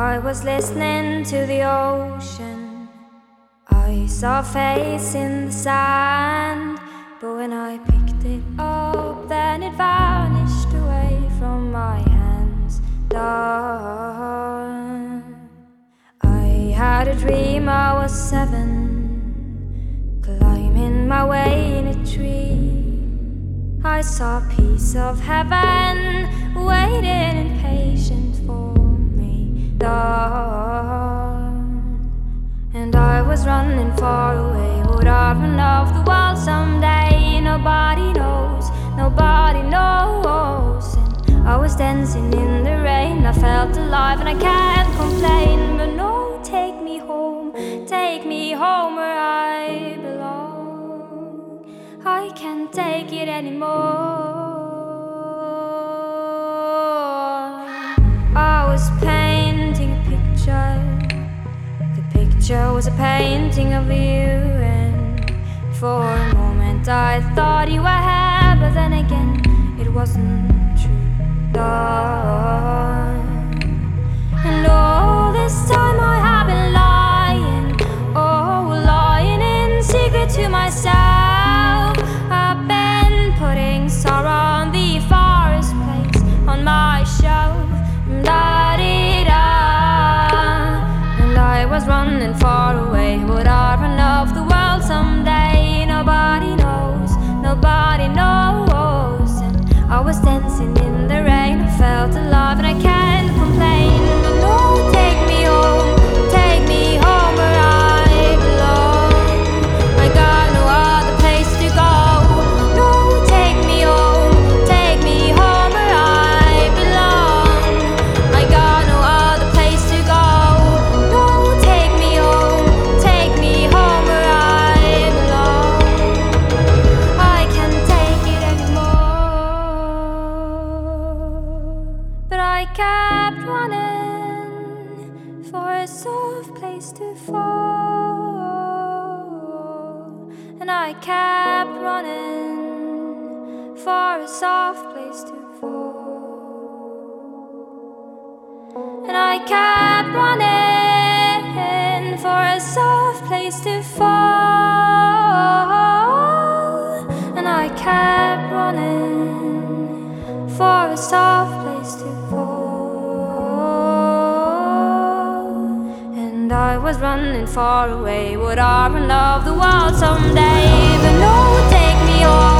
I was listening to the ocean. I saw a face in the sand, but when I picked it up, then it vanished away from my hands. Dawn. I had a dream I was 7, climbing my way in a tree. I saw a piece of heaven waiting impatient for me. Dawn. And I was running far away. Would I run off the wall someday? Nobody knows, nobody knows. And I was dancing in the rain. I felt alive and I can't complain. But no, take me home where I belong. I can't take it anymore. I was painting a picture. The picture was a painting of you, and for a moment I thought you were here, but then again it wasn't true. Dawn. And all this time I have been lying, lying in secret to myself. I've been putting sorrow on the forest place on my shelf. Da-dee-da. And I was running far away. Would I run off the world someday? Nobody knows, nobody knows. And I was dancing in the rain. I felt alive and I can't complain. But no, take me home where I belong. I got no other place to go. No, take me home where I belong. I got no other place to go. No, take me home where I belong. I can't take it anymore. But I kept running for a soft place to fall. And I kept running for a soft place to fall. And I kept running for a soft place to fall. And I kept running for a soft place to fall. And I was running far away. Would I run off the world someday? But no, take me home